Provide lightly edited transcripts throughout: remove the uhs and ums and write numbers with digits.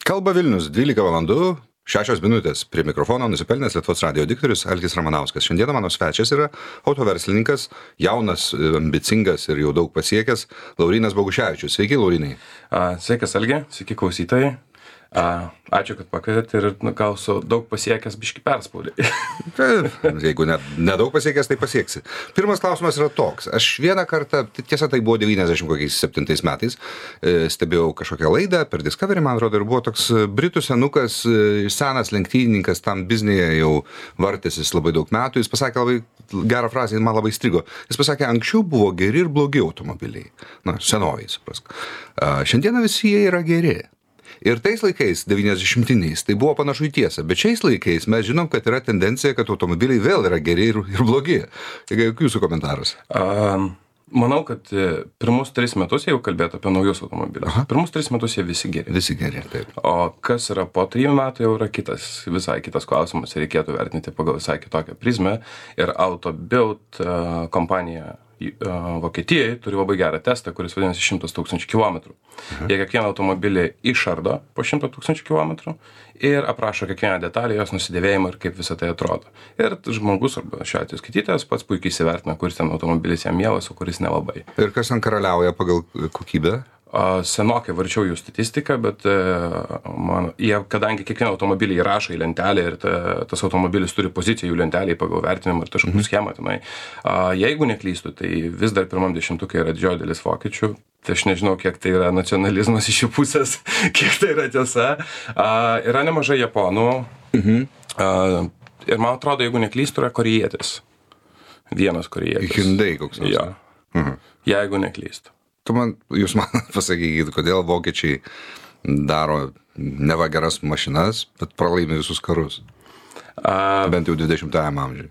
Kalba Vilnius, 12 valandų, 6 minutės. Prie mikrofono nusipelnęs Lietuvos radijo diktorius Algis Ramanauskas. Šiandieną mano svečias yra autoverslininkas, jaunas, ambicingas ir jau daug pasiekęs Laurynas Boguševičius. Sveiki, Laurynai. Sveikas, Algi, sveiki klausytojai. Ačiū, kad pakvietėt ir gal su daug pasiekęs biškį perspaudai. Jeigu nedaug pasiekęs, tai pasieksi. Pirmas klausimas yra toks. Aš vieną kartą, tiesa tai buvo 97 metais, stebėjau kažkokią laidą per Discovery, man atrodo, ir buvo toks britų senukas, senas lenktynininkas, tam biznėje jau vartėsis labai daug metų. Jis pasakė labai gerą frazę, man labai strigo. Jis pasakė, anksčiau buvo geri ir blogi automobiliai. Na, senoviai, suprask. Šiandieną visi jie yra geri. Ir tais laikais, 90-iniais, tai buvo panašu į tiesą, bet šiais laikais mes žinom, kad yra tendencija, kad automobiliai vėl yra geri ir blogi. Jūsų komentaras? Manau, kad pirmus 3 metus, jeigu kalbėtų apie naujus automobilius, pirmus 3 metus jie visi geri. Visi geri, taip. O kas yra po 3 metų, jau yra visai kitas klausimas, reikėtų vertinti pagal visai kitokią prizmę. Ir AutoBuild kompanija Vokietijai turi labai gerą testą, kuris vadinasi 100 000 kilometrų. Jie kiekvieną automobilį išardo po 100 000 kilometrų ir aprašo kiekvieną detalę, jos nusidėvėjimą ir kaip visą tai atrodo. Ir žmogus, arba šiuo atveju skaitytojas, pats puikiai įsivertina, kuris ten automobilis jam mielas, o kuris nelabai. Ir kas ant karaliauja pagal kokybę? Senokai varčiau jų statistiką, bet jie, kadangi kiekvieną automobilį įrašo į lentelę ir tas automobilis turi poziciją jų lentelėje pagal vertinimą ir taškų schemą tenai, jeigu neklystu, tai vis dar pirmam dešimtuke yra didžioji dalis vokiečių, tai aš nežinau, kiek tai yra nacionalizmas iš jų pusės, kiek tai yra tiesa. Yra nemažai japonų ir man atrodo, jeigu neklystu, yra korėjietis. Vienas korėjietis. Hyundai koks nors. Jo. Jeigu neklystu. Jūs man pasakykit, kodėl vokiečiai daro neva geras mašinas, bet pralaimi visus karus. Bent jau 20-ajam amžiui.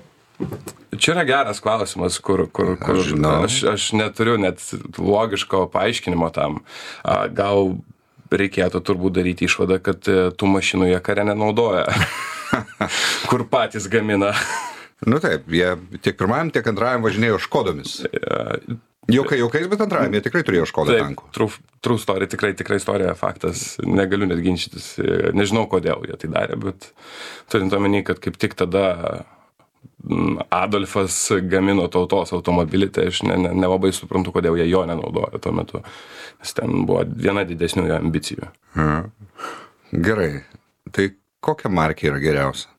Čia yra geras klausimas, kur aš neturiu net logiško paaiškinimo tam. Gal reikėtų turbūt daryti išvadą, kad tų mašinų jie kare nenaudoja, kur patys gamina. Nu taip, jie tiek pirmajam, tiek antrajam važinėjo Škodomis. Jaukais, bet antrajam jie tikrai turėjo Škodą tankų. True story, tikrai istorija, faktas, negaliu net ginčytis, nežinau kodėl jie tai darė, bet turint omeny, kad kaip tik tada Adolfas gamino tautos automobilį, tai aš nelabai suprantu, kodėl jie jo nenaudojo tuo metu, nes ten buvo viena didesnių ambicijų. Gerai, tai kokia markė yra geriausia?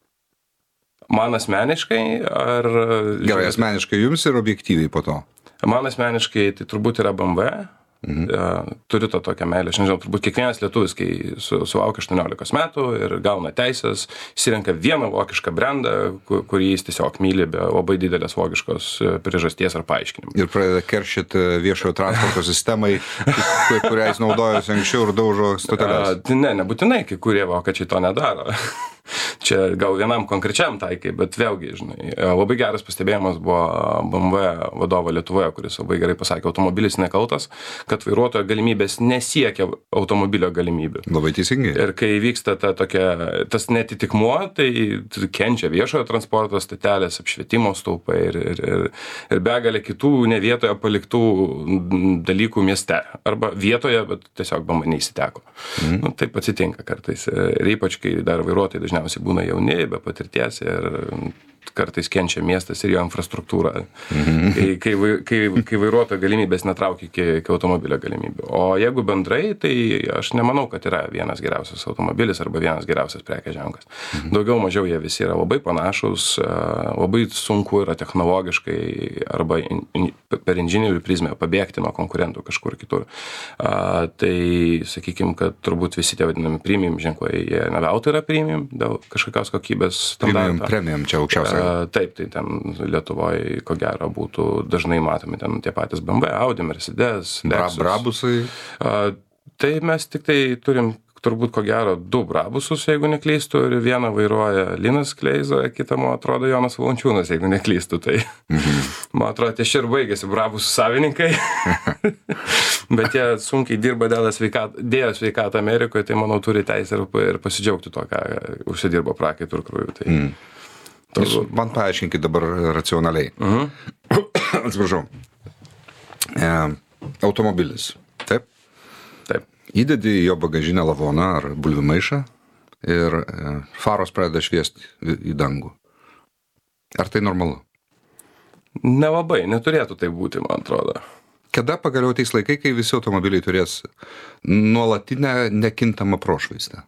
Man asmeniškai ar... Gerai, asmeniškai jums ir objektyviai po to? Man asmeniškai tai turbūt yra BMW. Turiu to tokią meilę. Aš nežinau, turbūt kiekvienas lietuvis, kai sulaukia 18 metų ir gauna teisės, įsirenka vieną vokišką brandą, kurį jis tiesiog myli be labai didelės vokiškos priežasties ar paaiškinimų. Ir pradeda keršyti viešojo transporto sistemai, kurią jis naudojosi anksčiau ir daužo stoteles. Nebūtinai, kai kurie vokiečiai to nedaro. Čia gal vienam konkrečiam taikai, bet vėlgi, žinai, labai geras pastebėjimas buvo BMW vadovo Lietuvoje, kuris labai gerai pasakė, automobilis nekaltas, kad vairuotojo galimybės nesiekia automobilio galimybių. Labai teisingai. Ir kai vyksta tas netitikmuo, tai kenčia viešojo transporto stotelės, apšvietimo stulpai ir begalė kitų ne vietoje paliktų dalykų mieste. Arba vietoje, bet tiesiog BMW neįsiteko. Taip atsitinka kartais. Ir ypač, kai dar vairuotojai dažniausiai būna jauni, be patirties ir kartais kenčia miestas ir jo infrastruktūra, kai vairuotojo galimybės netraukia iki automobilio galimybių. O jeigu bendrai, tai aš nemanau, kad yra vienas geriausias automobilis arba vienas geriausias prekės ženklas. Daugiau mažiau jie visi yra labai panašus, labai sunku yra technologiškai arba per inžinierių prizmę pabėgti nuo konkurentų kažkur kitur. Tai sakykime, kad turbūt visi tie vadinami premium ženklai, jie ne veltui yra premium dėl kažkokios kokybės standarto. Premium čia aukščiausia. Taip, tai ten Lietuvoje, ko gero, būtų dažnai matomi ten tie patys BMW, Audi, Mercedes, Lexus. Brabusai? Tai mes tik tai turim turbūt, ko gero, 2 Brabusus, jeigu neklystu, ir vieną vairuoja Linas Kleiza, kitą, man atrodo, Jonas Valančiūnas, jeigu neklystu. Tai, man atrodo, čia ir baigėsi Brabusų savininkai, bet jie sunkiai dirba dėjo sveikatą Amerikoje, tai, manau, turi teisę ir pasidžiaugti to, ką užsidirbo prakaitų ir krūvių. Tai... Jūs man paaiškinkit dabar racionaliai. Atsiprašau. Automobilis. Taip? Taip. Įdedi į jo bagažinę lavoną ar bulvių maišą ir faros pradeda šviesti į dangų. Ar tai normalu? Nelabai, neturėtų tai būti, man atrodo. Kada pagaliau ateis laikai, kai visi automobiliai turės nuolatinę nekintamą prošvaistę?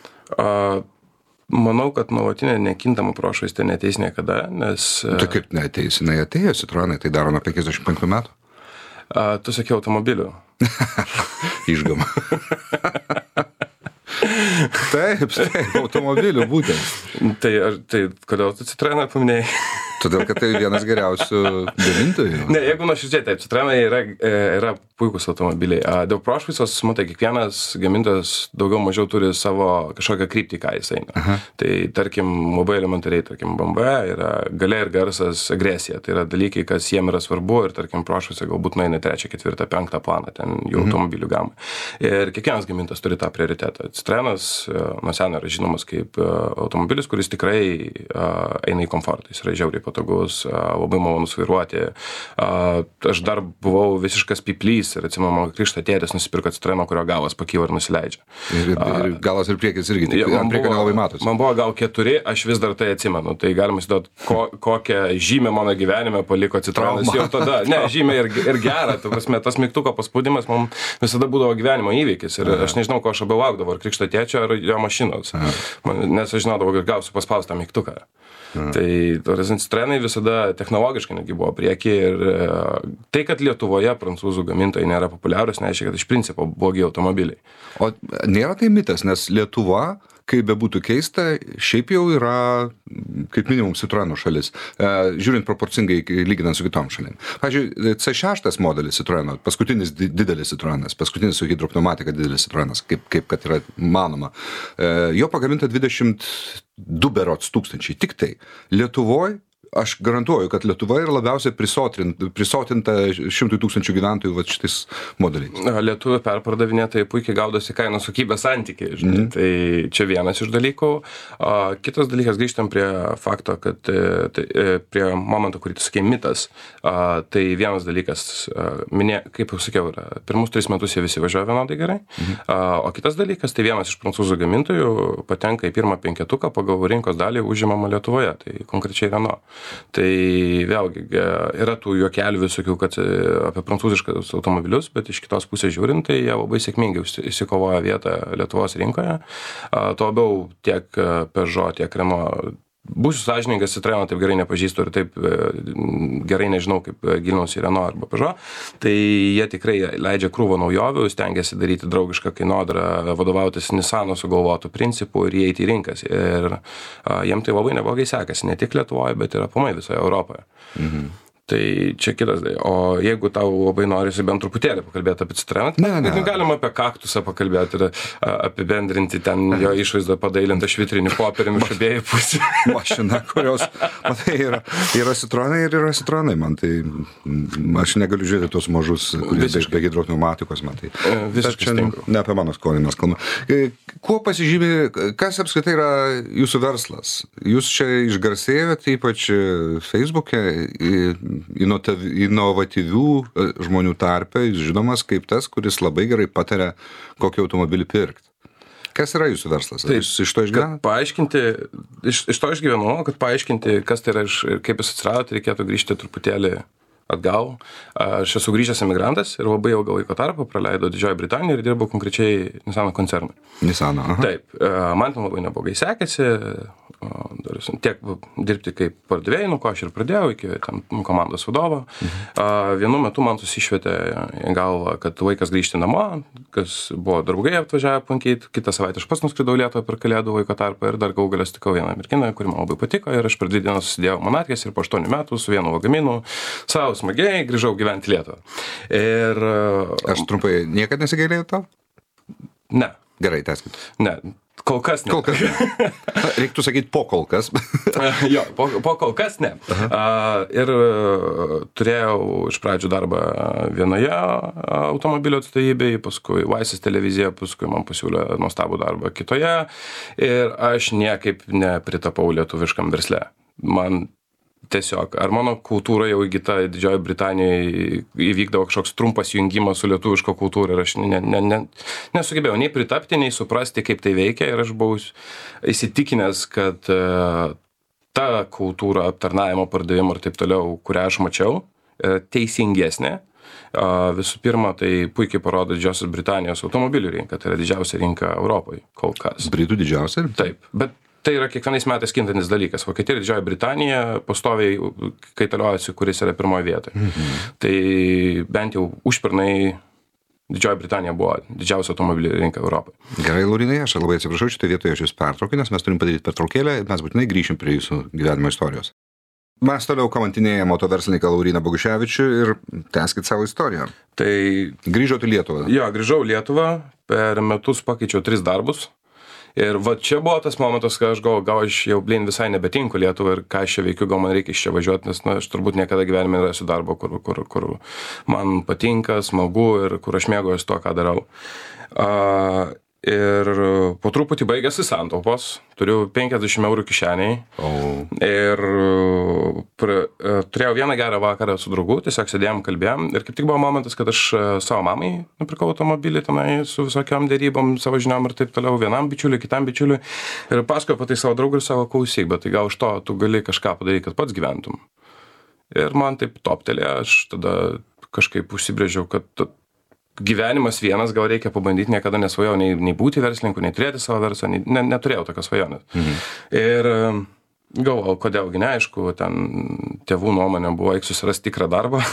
Manau, kad nuolatinė nekintama prošvaistė neateis niekada, nes... Tai kaip neateis? Jinai atėjo, Citroenai tai daro nuo 55 metų. Tu sakai automobilių. Išgama. Taip, automobilių būtent. Tai kodėl tu Citroeną paminėjai? Todėl, kad tai vienas geriausių gamintojų. Ne, jeigu nuoširdžiai, taip, Citroenai yra puikus automobiliai. Dėl prošvaistos, matai, kiekvienas gamintojas daugiau mažiau turi savo kažkokią kryptį, ką jis eina. Aha. Tai, tarkim, labai elementariai, tarkim, BMW yra galia ir garsas, agresija. Tai yra dalykai, kas jiem yra svarbu ir, tarkim, prošvaisai galbūt nueina 3, 4, 5 planą ten jų automobilių gamai. Ir kiekvienas gamintojas turi tą prioritetą. Citroenas nuo seno yra žinomas kaip automobilis, kuris tikrai eina į komfortą. Jis yra žiauriai patogus, labai malonus vairuoti. Aš dar buvau visiškas piplys ir atsimenu, krikšto tėtis nusipirko Citroeno, kurio galas pakyla ir nusileidžia. Ir galas ir priekis irgi, ant priekio nelabai matosi. Man buvo gal 4, aš vis dar tai atsimenu. Tai galima įsivaizduoti, kokią žymę mano gyvenime paliko Citroenas jau tada. Ne, žymė ir gera. Tas mygtuko paspaudimas man visada būdavo gyvenimo įvykis. Ir aš nežinau, ko aš abevaukdavau, ar krikšto tėčio, ar jo mašinos. Nes aš žinodavau, kad gausiu paspaustą mygtuką. Tai Citroenai visada technologiškai netgi buvo prieky ir tai, kad Lietuvoje prancūzų gamintojai nėra populiarūs, nereiškia, kad iš principo blogi automobiliai. O nėra tai mitas, nes Lietuva, kaip bebūtų keista, šiaip jau yra kaip minimum Citroeno šalis, žiūrint proporcingai lyginant su kitom šalim. Pavyzdžiui, C6 modelis Citroeno, paskutinis didelis Citroenas, paskutinis su hidropneumatika didelis Citroenas, kaip kad yra manoma, jo pagaminta 22 berods tūkstančiai. Tik tai Lietuvoj, aš garantuoju, kad Lietuva yra labiausiai prisotinta 100 000 gyventojų va šitais modeliais. Lietuvių perpardavinėtojai puikiai gaudosi kainos kokybės santykiai. Tai čia vienas iš dalykų. Kitas dalykas, grįžtam prie fakto, kad prie momento, kurį tu sakei, mitas. Tai vienas dalykas, kaip jau sakiau, pirmus 3 metus jie visi važiuoja vienodai gerai. O kitas dalykas, tai vienas iš prancūzų gamintojų patenka į pirmą 5 pagal rinkos dalį užimama Lietuvoje. Tai konkrečiai Renault. Tai vėlgi yra tų juokelių visokių, kad apie prancūziškus automobilius, bet iš kitos pusės žiūrint, tai jie labai sėkmingai įsikovoja vietą Lietuvos rinkoje. Tuo labiau tiek Peugeot, tiek Renault. Būsiu sąžiningas, Citroeną taip gerai nepažįstu ir taip gerai nežinau, kaip gilinausi į Renault arba Peugeot. Tai jie tikrai leidžia krūvą naujovių, stengiasi daryti draugišką kainodarą, vadovautis Nissano sugalvotų principų ir įeiti į rinkas. Ir jiem tai labai neblogai sekasi, ne tik Lietuvoje, bet ir aplamai visoje Europoje. Tai čia kitas. O jeigu tau labai norisi bent truputėlį pakalbėti apie Citroeną, tai galima apie kaktusą pakalbėti ir apibendrinti ten jo išvaizdą padailintą švitrinį popieriumi iš abiejų pusių. Mašina, kurios, matai, yra Citroenai ir yra Citroenai, man tai, aš negaliu žiūrėti tuos mažus, kurie be hidropneumatikos, man tai. Visiškai stinku. Ne apie mano skonį mes kalbame. Kuo pasižymi, kas apskritai yra jūsų verslas? Jūs čia išgarsėjote, ypač Facebook'e, inovatyvių žmonių tarpe, jis žinomas kaip tas, kuris labai gerai pataria, kokį automobilį pirkti. Kas yra jūsų verslas? Taip, jūs iš to išgyvenate? Paaiškinti, iš to išgyvenau, kad paaiškinti, kas tai yra ir kaip jis atsirado, tai reikėtų grįžti truputėlį atgal. Aš esu grįžęs emigrantas ir labai ilgą laiko tarpą praleidau Didžiojoje Britanijoje ir dirbau konkrečiai Nissano koncernui. Nissano, aha. Taip, man tam labai neblogai sekėsi, tiek dirbti kaip pardavėjai, nuo ko aš ir pradėjau, iki komandos vadovo. Vienu metu man susišvietė į galvą, kad laikas grįžti namo, kas buvo draugai atvažiavę aplankyti, kitą savaitę aš pats nuskridau Lietuvą per kalėdų laiko tarpą ir dar galų gale sutikau vieną merginą, kuri man labai patiko ir aš per 2 dienas susidėjau Monatkės ir po 8 metų su vienu lagaminu savo smagiai grįžau gyventi Lietuvą. Ir... Aš trumpai, niekad nesigailėjau tau? Ne. Gerai, tęskit. Ne. Kol kas ne. Kol kas ne. Reiktų sakyti po kol kas. Jo, po kol kas ne. Ir turėjau iš pradžių darbą vienoje automobilio atstovybėje, paskui Vaisas televizija, paskui man pasiūlė nuostabų darbą kitoje ir aš niekaip nepritapau lietuviškam versle. Man Tiesiog. Ar mano kultūra jau įgyta Didžioji Britanijoje įvykdavo kažkoks trumpas jungimas su lietuviško kultūra ir aš nesugebėjau nei pritapti, nei suprasti, kaip tai veikia ir aš buvau įsitikinęs, kad ta kultūra aptarnavimo, pardavimo ir taip toliau, kurią aš mačiau, teisingesnė. Visų pirma, tai puikiai parodo Didžiosios Britanijos automobilių rinką, tai yra didžiausia rinka Europoje kol kas. Britų didžiausia? Taip, bet tai yra kiekvienais metais kintantis dalykas. Vokietija ir Didžioji Britanija pastoviai kaitaliojasi, kuris yra pirmoje vietoje. Tai bent jau užpernai Didžioji Britanija buvo didžiausia automobilių rinka Europoje. Gerai, Laurynai, aš labai atsiprašau, šitoje vietoje aš jūs pertraukiu, nes mes turim padaryti pertraukėlę ir mes būtinai grįšim prie jūsų gyvenimo istorijos. Mes toliau kamantinėjame autoverslininką Lauryną Boguševičių ir tęskit savo istoriją. Tai grįžot į Lietuvą? Jo, grįžau į Lietuvą, per metus pakeičiau 3 darbus. Ir va čia buvo tas momentas, kai aš gal aš jau visai nebetinku Lietuvą ir ką aš čia veikiu, gal man reikia iš čia važiuoti, nes aš turbūt niekada gyvenime nerasiu darbo, kur man patinka, smagu ir kur aš mėgaujuosi to, ką darau. Ir po truputį baigėsi santaupos, turiu 50 eurų kišeniai ir turėjau vieną gerą vakarą su draugu, tiesiog sėdėjom, kalbėjom ir kaip tik buvo momentas, kad aš savo mamai nupirkau automobilį tenai su visokiam dėrybom, savo žiniom ir taip toliau, vienam bičiuliui, kitam bičiuliui ir paskui apie tai savo draugui ir savo klausyk, bet tai gal iš to tu gali kažką padaryti, kad pats gyventum. Ir man taip toptelė, aš tada kažkaip užsibrėžiau, kad gyvenimas vienas, gal reikia pabandyti, niekada nesvajojau nei būti verslininku, nei turėti savo verslą, neturėjau tokios svajonės. Ir galvojau, kodėlgi neaišku, ten tėvų nuomonė buvo, eik susirasti tikrą darbą.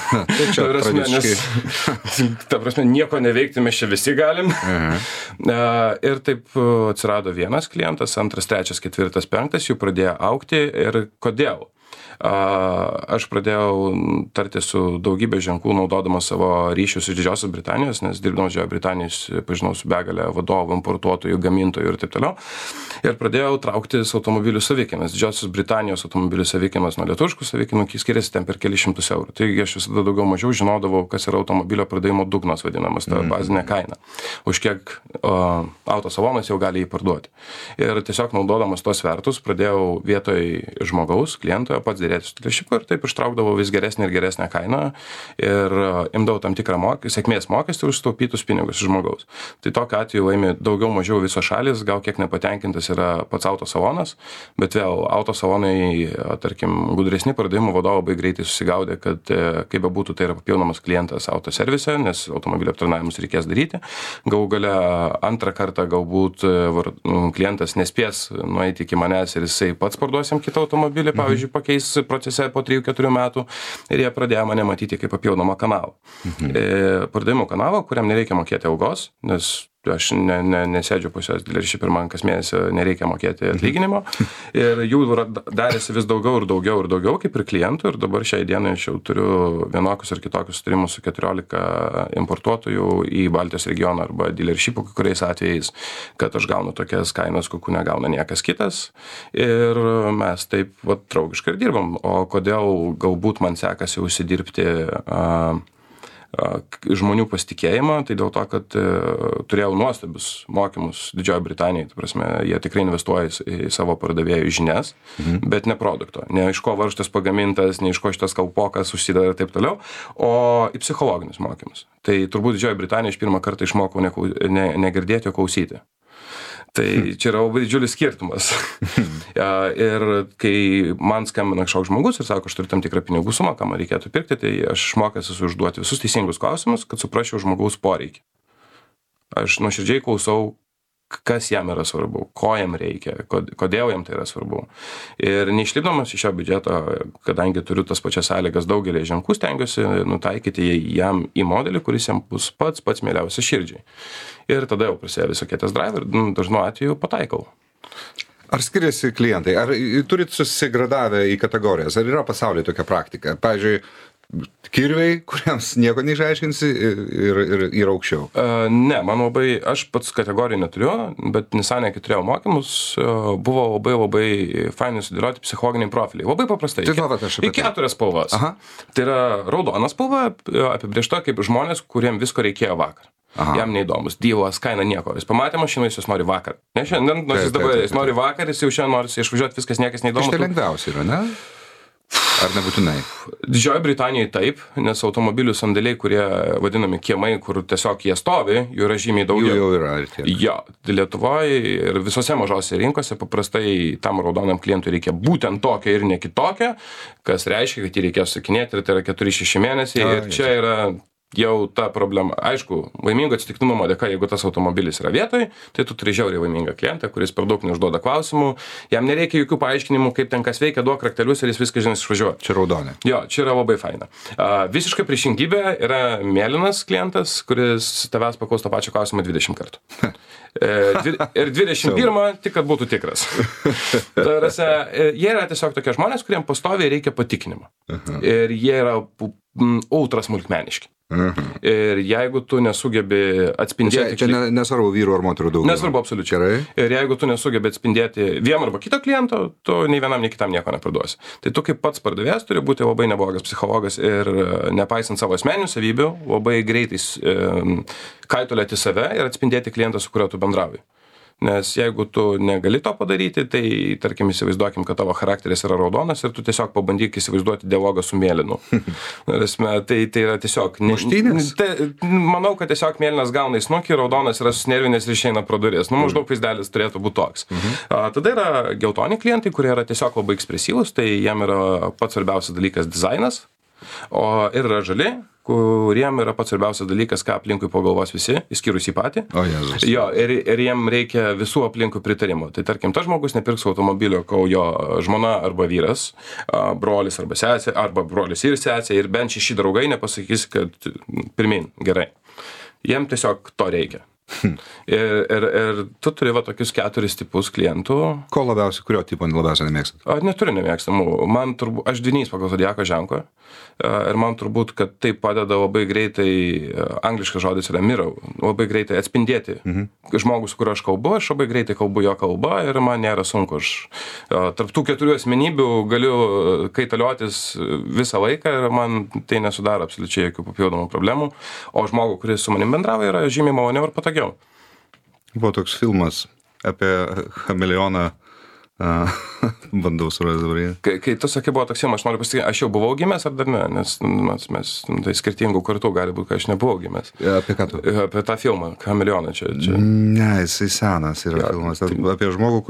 Ta prasme, nieko neveikti mes čia visi galim. Ir taip atsirado vienas klientas, 2, 3, 4, 5, jų pradėjo augti ir kodėl? Aš pradėjau tarti su daugybė ženklų, naudodamas savo ryšius iš Didžiosios Britanijos, nes dirbdamas Didžiojoje Britanijos pažinau su begalė vadovų, importuotojų, gamintojų ir taip toliau. Ir pradėjau trauktis automobilių savikainas. Didžiosios Britanijos automobilių savikainas nuo lietuviškų savikainų skiriasi ten per kelius šimtus eurų. Taigi aš visada daugiau mažiau žinodavau, kas yra automobilio pardavimo dugnas vadinamas, ta bazinė kaina. Už kiek autosalonas jau gali jį parduoti. Ir tiesiog naudodamas tos svertus pradėjau vietoj žmogaus, klientojo pats dėrėtis su dealeršipu ir taip ištraukdavau vis geresnę ir geresnę kainą ir imdavau tam tikrą sėkmės mokestį už sutaupytus pinigus iš žmogaus. Tai tokiu atveju laimi daugiau mažiau visos šalis, gal kiek nepatenkintas yra pats autosalonas, bet vėl autosalonai, tarkim, gudresni pardavimų vadovai labai greitai susigaudė, kad kaip bebūtų, tai yra papildomas klientas autoservise, nes automobilio aptarnavimus reikės daryti. Galų gale antrą kartą galbūt klientas nespės nueiti iki manęs ir jisai pats parduos jam kitą automobilį, pavyzdžiui, pakeis procese po 3-4 metų ir jie pradėjo mane matyti kaip papildomą kanalą. Pardavimo kanalą, kuriam nereikia mokėti algos, nes aš nesėdžiu pas juos dealership ir man kas mėnesį nereikia mokėti atlyginimo. Ir jų darėsi vis daugiau ir daugiau ir daugiau, kaip ir klientų. Ir dabar šiai dienai aš jau turiu vienokius ir kitokius sutarimus su 14 importuotojų į Baltijos regioną arba dealershipų kai kuriais atvejais, kad aš gaunu tokias kainas, kokių negauna niekas kitas. Ir mes taip draugiškai ir dirbam. O kodėl galbūt man sekasi užsidirbti žmonių pasitikėjimą, tai dėl to, kad turėjau nuostabius mokymus Didžiojoje Britanijoje, tai prasme, jie tikrai investuoja į savo pardavėjų žinias, bet ne produkto, ne iš ko varžtas pagamintas, ne iš ko šitas kalpokas užsideda ir taip toliau, o į psichologinius mokymus. Tai turbūt Didžiojoje Britanijoje iš pirmą kartą išmokau negirdėti, o klausyti. Tai čia yra labai didžiulis skirtumas. Ir kai man skambina kažkoks žmogus ir sako, aš turiu tam tikrą pinigų sumą, ką man reikėtų pirkti, tai aš išmokęs esu užduoti visus teisingus klausimus, kad suprasčiau žmogaus poreikį. Aš nuoširdžiai klausau, kas jam yra svarbu, ko jam reikia, kodėl jam tai yra svarbu. Ir neišlipdamas iš šio biudžeto, kadangi turiu tas pačias sąlygas daugelį ženklų, stengiuosi nutaikyti jam į modelį, kuris jam bus pats mieliausias širdžiai. Ir tada jau prasidėjo visokie test drive ir dažnu atveju pataikau. Ar skiriasi klientai? Ar turit susigradavę į kategorijas? Ar yra pasaulyje tokia praktika? Pavyzdžiui, kirviai, kuriems nieko neišaiškinsi ir aukščiau? Ne, man labai, aš pats kategorijų neturiu, bet Nissan'e, kai turėjau mokymus, buvo labai fainai sudėlioti psichologiniai profiliai. Labai paprastai. Į 4 spalvas. Tai yra raudona spalva, apibrėžta kaip žmonės, kuriem visko reikėjo vakar. Jam neįdomus, Dievas, kaina nieko. Jis pamatė mašiną, jis nori vakar. Ne šiandien, nors jis dabar jis nori vakar, jis jau šiandien nori išvažiuoti, viskas niekas neįdomu. Tai lengviausia yra, ne? Ar nebūtinai? Didžioji Britanijoje taip, nes automobilių sandėliai, kurie vadinami kiemai, kur tiesiog jie stovi, jų yra žymiai daugiau. Jų jau yra ir tiek. Jo, Lietuvoje ir visose mažose rinkose paprastai tam raudonam klientui reikia būtent tokią ir ne kitokią, kas reiškia, kad jį reikės sukinėti ir tai yra 4-6 mėnesiai ir čia yra jau ta problema. Aišku, laimingo atsitiktinumo dėka, jeigu tas automobilis yra vietoj, tai tu turi žiauriai laimingą klientą, kuris per daug neužduoda klausimų, jam nereikia jokių paaiškinimų, kaip ten kas veikia, duok raktelius ir jis viską žinai išvažiuoja. Čia raudonė. Jo, čia yra labai faina. Visiškai priešingybė yra mėlynas klientas, kuris tavęs paklaus tą pačią klausimą 20 kartų. Ir 21, tik kad būtų tikras. Jie yra tiesiog tokie žmonės, kuriems pastoviai reikia patikinimo. Ir jie yra ultra smulkmeniški. Ir jeigu tu nesugebi atspindėti... Čia nesvarbu vyrų ar moterų daugiau. Nesvarbu absoliučiai. Gerai. Ir jeigu tu nesugebi atspindėti vieną arba kitą klientą, tu nei vienam, nei kitam nieko neparduosi. Tai tu kaip pats pardavėjas turi būti labai neblogas psichologas ir nepaisant savo asmeninių savybių, labai greitai kaitolioti save ir atspindėti klientą, su kuriuo tu bendrauji. Nes jeigu tu negali to padaryti, tai tarkim įsivaizduokim, kad tavo charakteris yra raudonas ir tu tiesiog pabandyk įsivaizduoti dialogą su mėlynu. Tai yra tiesiog... Muštynės? Manau, kad tiesiog mėlynas gauna į snukį, raudonas yra sunervinęs ir išeina pro duris. Maždaug vaizdelis turėtų būti toks. Tada yra geltoni klientai, kurie yra tiesiog labai ekspresyvūs, tai jiem yra pats svarbiausias dalykas dizainas, ir yra žali, kuriem yra pats svarbiausias dalykas, ką aplinkui pagalvos visi, išskyrus į patį. O Jėzus. Jo, ir jiem reikia visų aplinkui pritarimo. Tai tarkim, tas žmogus nepirks automobilio, kol jo žmona arba vyras, brolis arba sesė, arba brolis ir sesė, ir bent 6 draugai nepasakys, kad pirmin, gerai. Jiem tiesiog to reikia. Ir tu turi va tokius 4 tipus klientų. Ko labiausiai, kurio tipo labiausiai nemėgstat? Neturiu nemėgstamų. Man turbūt, aš dvynys pagal zodiako ženklą. Ir man turbūt, kad tai padeda labai greitai, angliškas žodis yra mirror, labai greitai atspindėti žmogus, su kuriuo aš kalbu, aš labai greitai kalbu jo kalbą ir man nėra sunku. Aš tarp tų 4 asmenybių galiu kaitaliotis visą laiką ir man tai nesudaro absoliučiai jokių papildomų problemų. O žmogų, kuris su manim bendrauja, yra žymiai maloniau ir patogiau. Buvo toks filmas apie chameleoną. Bandau surasti dabar. Kai tu sakai, buvo toks filmas, aš noriu pasakyti, aš jau buvau gimęs ar dar ne, nes mes tai skirtingų kartų gali būti, kad aš nebuvau gimęs. Apie ką tu? Apie tą filmą, chameleoną čia. Ne, jisai senas yra filmas. Apie žmogų,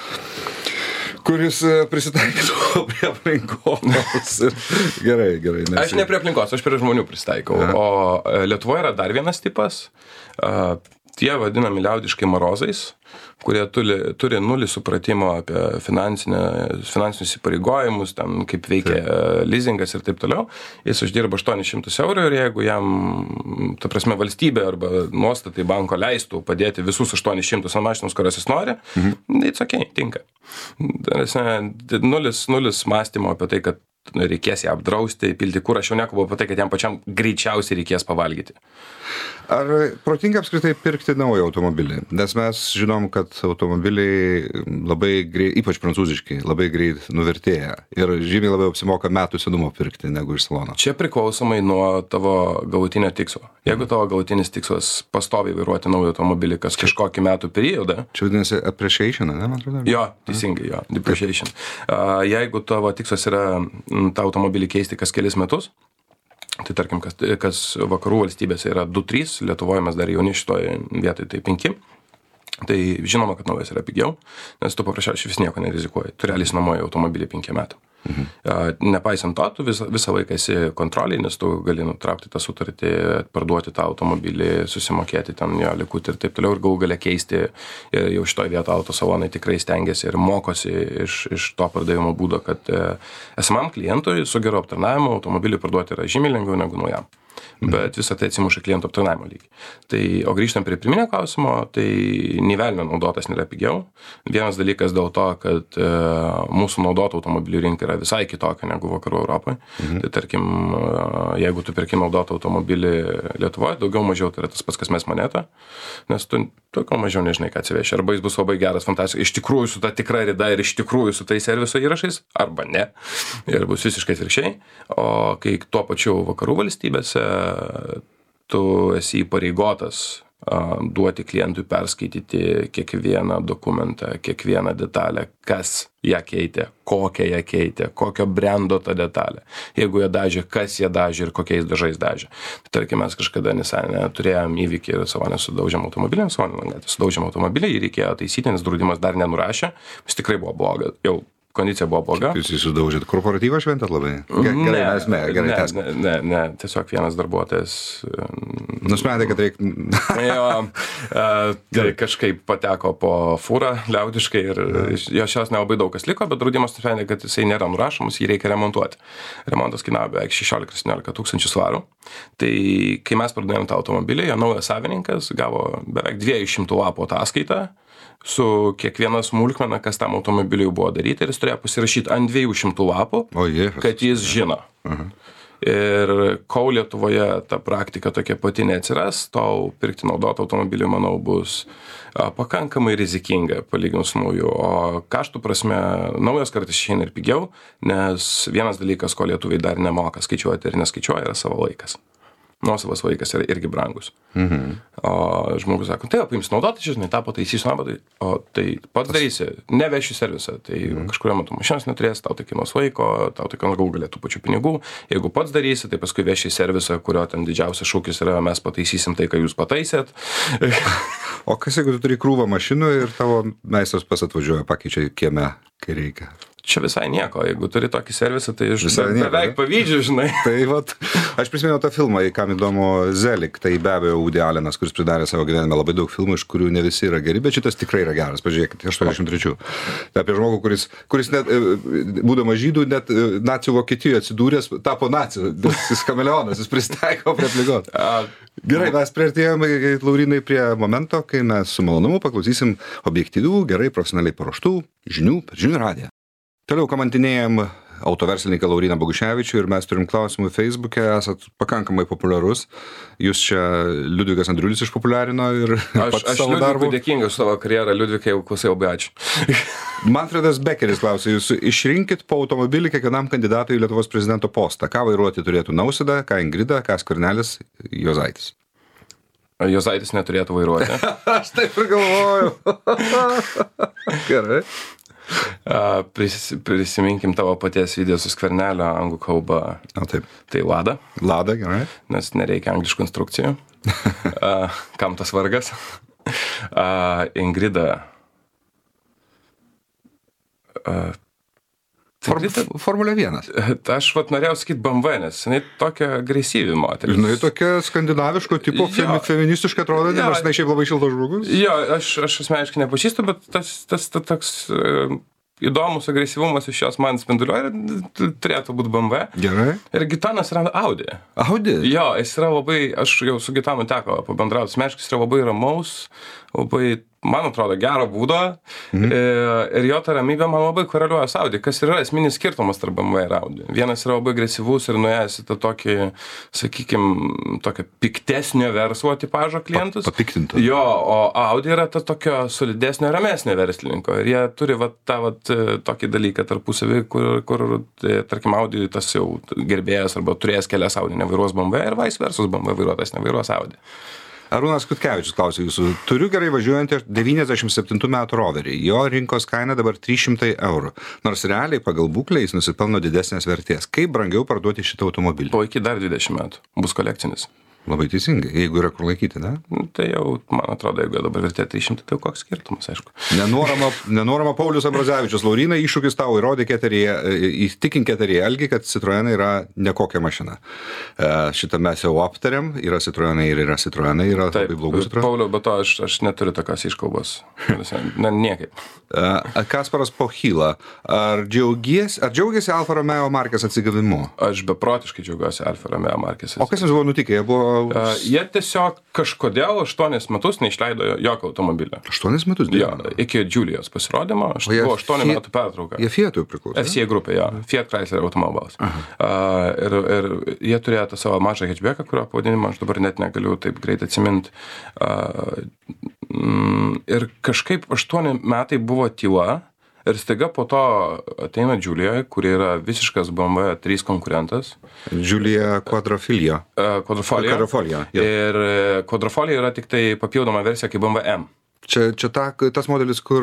kuris prisitaikytų prie aplinkos. Gerai. Aš ne prie aplinkos, aš prie žmonių prisitaikau. O Lietuvoje yra dar vienas tipas. Tie vadinami liaudiškai marozais, kurie turi nulį supratimo apie finansinius įpareigojimus, ten kaip veikia leasingas ir taip toliau. Jis uždirba 800 eurų ir jeigu jam, ta prasme, valstybė arba nuostatai banko leistų padėti visus 800 ant mašinos, kurias jis nori, it's okay, tinka. Nulis mąstymo apie tai, kad reikės ją apdrausti, pilti kurą, aš jau nekalbu apie tai, kad jam pačiam greičiausiai reikės pavalgyti. Ar protinga apskritai pirkti naują automobilį? Nes mes žinom, kad automobiliai labai greit, ypač prancūziški, labai greit nuvertėja ir žymiai labiau apsimoka metų senumo pirkti negu iš salono. Čia priklausomai nuo tavo galutinio tikslo. Jeigu tavo galutinis tikslas pastoviai vairuoti naują automobilį kas kažkokį metų periodą. Čia vadinasi appreciation, ne, man atrodo? Jo, teisingai, jo, depreciation. Jeigu tavo tikslas yra tą automobilį keisti kas kelis metus, tai tarkim, kas vakarų valstybėse yra 2-3, Lietuvoje mes dar jauni šitoje vietoje tai 5. Tai žinoma, kad naujas yra pigiau, nes tu paprasčiausiai vis nieko nerizikuoji. Tu realiai nuomoji automobilį 5 metų. Nepaisant to, tu visą laiką esi kontroliai, nes tu gali nutraukti tą sutartį, parduoti tą automobilį, susimokėti ten jo likutį ir taip toliau ir galų gale keisti. Ir jau šitoje vietoje autosalonai tikrai stengiasi ir mokosi iš to pardavimo būdo, kad esamam klientui su geru aptarnavimu automobilį parduoti yra žymiai lengviau negu naujam. Bet visą tai atsimuša klientų aptarnavimo lygį. Tai, o grįžtant prie pirminio klausimo, tai nei velnio naudotas nėra pigiau. Vienas dalykas dėl to, kad mūsų naudotų automobilių rinka yra visai kitokia negu vakarų Europoje. Tai tarkim, jeigu tu perki naudotą automobilį Lietuvoje, daugiau mažiau tai yra tas pats, kas mes moneta, nes tu daugiau mažiau nežinai, ką atsiveši. Arba jis bus labai geras, fantastika, iš tikrųjų su ta tikra rida ir iš tikrųjų su tais serviso įrašais, arba ne. Ir bus visiškai atvirkščiai. O kai tuo pačiu vakarų valstybėse tu esi įpareigotas duoti klientui perskaityti kiekvieną dokumentą, kiekvieną detalę, kas ją keitė, kokią ją keitė, kokio brendo ta detalė. Jeigu ją dažė, kas ją dažė ir kokiais dažais dažė. Tai tarkim, mes kažkada Nisane turėjom įvykį ir savo nesudaužėm automobilį, sudaužėm automobilį, jį reikėjo taisyti, nes draudimas dar nenurašė, jis tikrai buvo blogas, jau kondicija buvo bloga. Jūs įsudaužėt korporatyvą šventėt labai? Gerai, tęskime. Ne, tiesiog vienas darbuotojas. Nusprendė, kad reikia. Kažkaip pateko po fūrą liaudiškai ir šios nelabai daug kas liko, bet draudimas nusprendė, kad jisai nėra nurašomas, jį reikia remontuoti. Remontas kainavo beveik 16-17 tūkstančių svarų. Tai kai mes pardavėm tą automobilį, jo naujas savininkas gavo beveik 200 lapų ataskaitą su kiekviena smulkmena, kas tam automobiliui buvo daryti, ir jis turėjo pasirašyti ant 200 lapų, kad jis žino. Ir kol Lietuvoje ta praktika tokia pati neatsiras, tol pirkti naudotą automobilį, manau, bus pakankamai rizikinga palyginus su nauju. O kaštų prasme, naujas kartais išeina ir pigiau, nes vienas dalykas, ko lietuviai dar nemoka skaičiuoti ir neskaičiuoja, yra savo laikas. Nuosavas vaikas yra irgi brangus. O žmogus sako, tai paims naudoti, žinai, tą pataisysiu, o tai pats darysi, nevešiu servisą, tai kažkurio metu mašinos neturės, tau tai kainuos laiko, tau tai kainuos galų gale tų pačių pinigų. Jeigu pats darysi, tai paskui veši servisą, kurio ten didžiausias šūkis yra, mes pataisysim tai, ką jūs pataisėt. O kas, jeigu tu turi krūvą mašinų ir tavo meistras pas atvažiuoja, pakeičia kieme, kai reikia? Čia visai nieko, jeigu turi tokį servisą, tai beveik pavydžiu, žinai. Tai vat, aš prisimenu tą filmą, kam įdomu, Zelik, tai be abejo Woody Allenas, kuris pridarė savo gyvenime labai daug filmų, iš kurių ne visi yra geri, bet šitas tikrai yra geras, pažiūrėkite, 83. Tai apie žmogų, kuris net, būdamas žydų, net nacių Vokietijoje atsidūręs, tapo naciu, jis kameleonas, jis pristaiko prie aplinkos. Gerai, mes priartėjome, Laurinai, prie momento, kai mes su malonumu paklausysim objektyvių, gerai profesionaliai paruoštų žinių per žinių radiją. Toliau kamantinėjom autoverslininką Lauryną Boguševičių ir mes turim klausimų Facebook'e, esat pakankamai populiarus. Jūs čia Liudvikas Andriulis išpopuliarino ir aš savo darbu. Aš dėkingas savo karjerą, Liudvikai, jau klausai, labai ačiū. Manfredas Bekeris klausė, jūs išrinkit po automobilį kiekvienam kandidatui į Lietuvos prezidento postą. Ką vairuoti turėtų Nausėda, ką Ingrida, ką Skvernelis, Juozaitis? Juozaitis neturėtų vairuoti. Aš taip ir galvoju. Gerai. Prisiminkim tavo paties video su Skvernelio anglų kalba. Taip. Tai Lada. Lada, gerai. Nes nereikia angliškų instrukcijų. Kam tas vargas? Ingrida. Formulė 1. Aš norėjau sakyti BMW, nes jinai tokia agresyvi moteris. Jinai tokia skandinaviško tipo, feministiškai atrodo, nors jinai šiaip labai šiltas žmogus. Jo, aš asmeniškai nepažįstu, bet tas toks įdomus agresyvumas iš jos man spinduliuoja ir turėtų būti BMW. Gerai. Ir Gitanas yra Audi. Audi? Jo, jis yra labai, aš jau su Gitanu teko pabendrauti, asmeniškai jis yra labai ramaus, labai, man atrodo, gero būdo ir jo ta ramybė man labai koreliuoja su Audi, kas yra esminis skirtumas tarp BMW ir Audi. Vienas yra labai agresyvus ir nuėjęs į tą tokį, sakykime, tokio piktesnio verslo tipažo klientus. Papiktinto. Jo, o Audi yra ta tokio solidesnio, ramesnio verslininko ir jie turi tokį dalyką tarpusavį, kur tarkim, Audi tas jau gerbėjas arba turėjęs kelias Audi nevairuos BMW ir vice versus BMW vairuotas nevairuos Audi. Arūnas Kutkevičius klausė jūsų. Turiu gerai važiuojantį 97 metų roverį. Jo rinkos kaina dabar 300 eurų. Nors realiai pagal būklę jis nusipelno didesnės vertės. Kaip brangiau parduoti šitą automobilį? Po iki dar 20 metų. Bus kolekcinis. Labai teisingai, jeigu yra kur laikyti, ne? Tai jau, man atrodo, jeigu dabar vertė 300, tai koks skirtumas, aišku. Nenorama Paulius Ambrazevičius. Lauryna, iššūkis tau, įtikink eteryje Algį, kad Citroenai yra nekokia mašina. Šitą mes jau aptarėm, yra Citroenai ir yra Citroenai, yra taip, labai blogų Citroenai. Pauliau, bet to aš neturiu tokios iškalbos. Niekaip. Kasparas Pochyla, ar džiaugiasi Alfa Romeo markės atsigavimu? Aš beprotiškai džiaugiuosi Alfa Romeo markės atsigavimu. O kas jums buvo nutikę? Jie tiesiog kažkodėl 8 metus neišleido jokio automobilio. 8 metus? Jo, iki Giulijos pasirodymo, buvo 8 metų pertrauka. Jie Fiatui priklauso? FCA grupė, jo, Fiat Chrysler Automobiles. Ir jie turėjo tą savo mažą hatchbacką, kurio pavadinimą aš dabar net negaliu taip greit atsiminti. Ir kažkaip 8 metai buvo tyla, Ir staiga po to ateina Giulia, kuri yra visiškas BMW 3 konkurentas. Giulia Quadrifoglio. Quadrifoglio. Ir Quadrifoglio yra tik tai papildoma versija kaip BMW M. Čia tas modelis, kur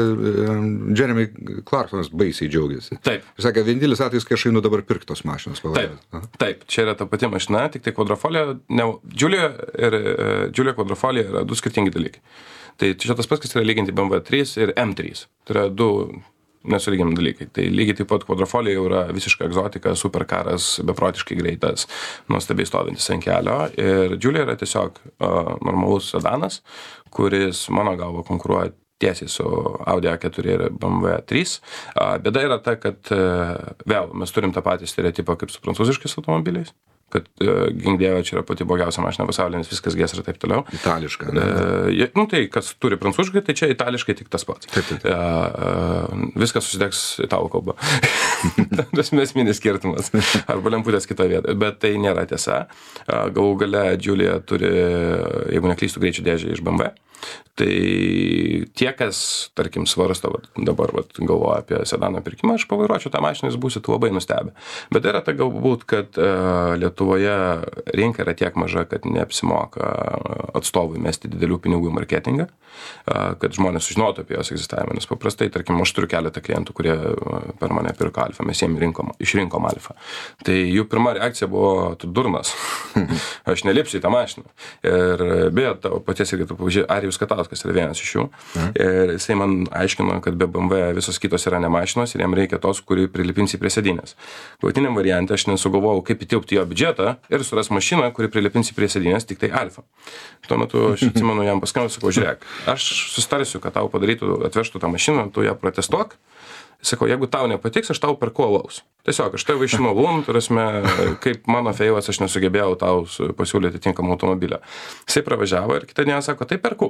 Jeremy Clarksonas baisiai džiaugiasi. Taip. Jis sakė, vienintelis atvejis, kai aš einu dabar pirktos mašinos. Taip, čia yra ta pati mašina, tik tai Quadrifoglio, Giulia ir Giulia Quadrifoglio yra du skirtingi dalykai. Tai čia tas pats, kas yra lyginti BMW 3 ir M3. Tai yra du nesulyginami dalykai. Tai lygiai taip pat Quadrifoglio jau yra visiška egzotika, superkaras, beprotiškai greitas, nuostabiai stovintis ant kelio. Ir Giulia yra tiesiog normalus sedanas, kuris mano galva konkuruoja tiesiai su Audi A4 ir BMW 3. Bėda yra ta, kad vėl mes turim tą patį stereotipą kaip su prancūziškais automobiliais, kad gink dieve, čia yra pati blogiausia mašina pasaulyje, nes viskas ges ir taip toliau. Itališka. Tai, kas turi prancūziškai, tai čia itališkai tik tas pats. Taip. Viskas susidegs italų kalba. Tas esminis skirtumas. Arba lemputės kitoje vietoje. Bet tai nėra tiesa. Galų gale Giulia turi, jeigu neklystų, greičio dėžę iš BMW. Tai tie, kas, tarkim, svarsto dabar galvoja apie sedaną pirkimą, aš pavairuočiau tą mašiną, jūs būsit labai nustebę. Bet yra ta galbūt, kad Lietuvoje rinka yra tiek maža, kad neapsimoka atstovui mesti didelių pinigų į marketingą, kad žmonės sužinotų apie jos egzistavimą. Nes paprastai, tarkim, aš turiu keletą klientų, kurie per mane pirko Alfa, mes jiem išrinkom Alfa. Tai jų pirma reakcija buvo, tu durnas, aš nelipsiu į tą mašiną. Ir beje, tavo paties irgi tu pavyzdžiui, Arijus Katauskas yra vienas iš jų. Ir jisai man aiškino, kad be BMW visos kitos yra ne mašinos ir jam reikia tos, kurį prilipinsi prie sėdynės. Galutiniam variante aš nesugalvojau, kaip įtilpti jo biudžetą ir suras mašiną, kurį prilipinsi prie sėdynės, tik tai Alfa. Tuo metu aš atsimenu jam paskambinau, sakau, žiūrėk, aš sustarsiu, kad tau padarytų, atvežtų tą mašiną, tu ją protestuok. Sakau, jeigu tau nepatiks, aš tau perku alaus. Tiesiog, aš tai vaišinu alum, turėsime, kaip mano feilas, aš nesugebėjau tau pasiūlyti tinkamą automobilį. Jisai pravažiavo ir kitą dieną sako, tai perku.